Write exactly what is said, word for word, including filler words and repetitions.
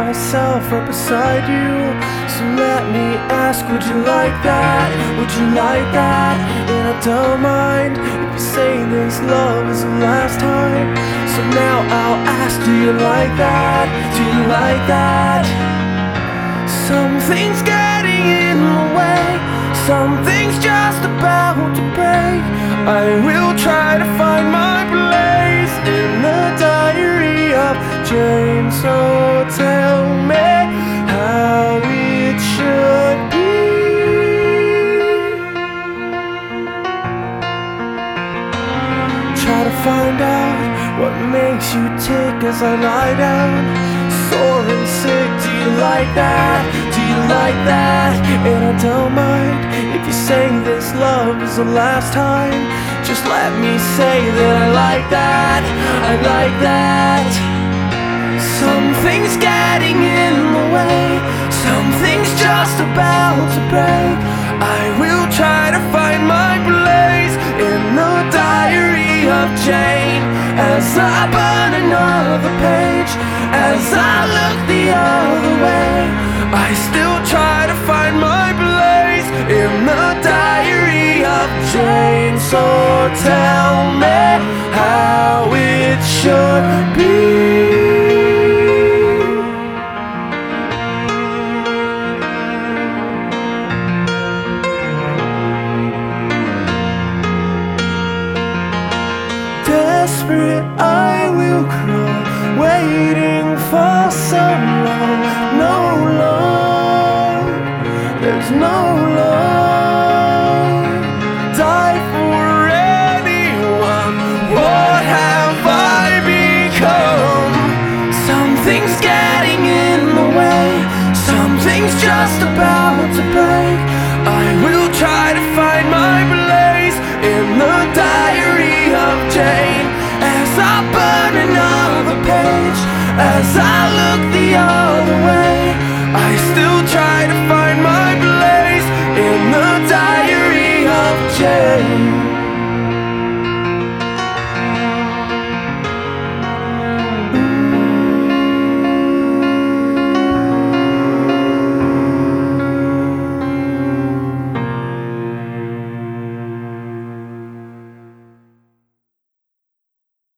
myself right beside you. So let me ask, would you like that? Would you like that? And I don't mind if you say this love is the last time. So now I'll ask, do you like that? Do you like that? Something's getting in the way, something's just about to break. I will try to find my place in the diary of Jane. So tell me how it should be. Try to find out what makes you tick as I lie down, sore and sick. Do you like that? Do you like that? And I don't mind if you say this love is the last time. Just let me say that I like that. I like that. Something's getting in the way, something's just about to break. I will try to find my place in the diary of Jane. As I burn another page, as I look the other way, I still try to find my place in the diary of Jane. So tell me how it should be. Desperate, I will crawl, waiting for so long. No love, there's no love.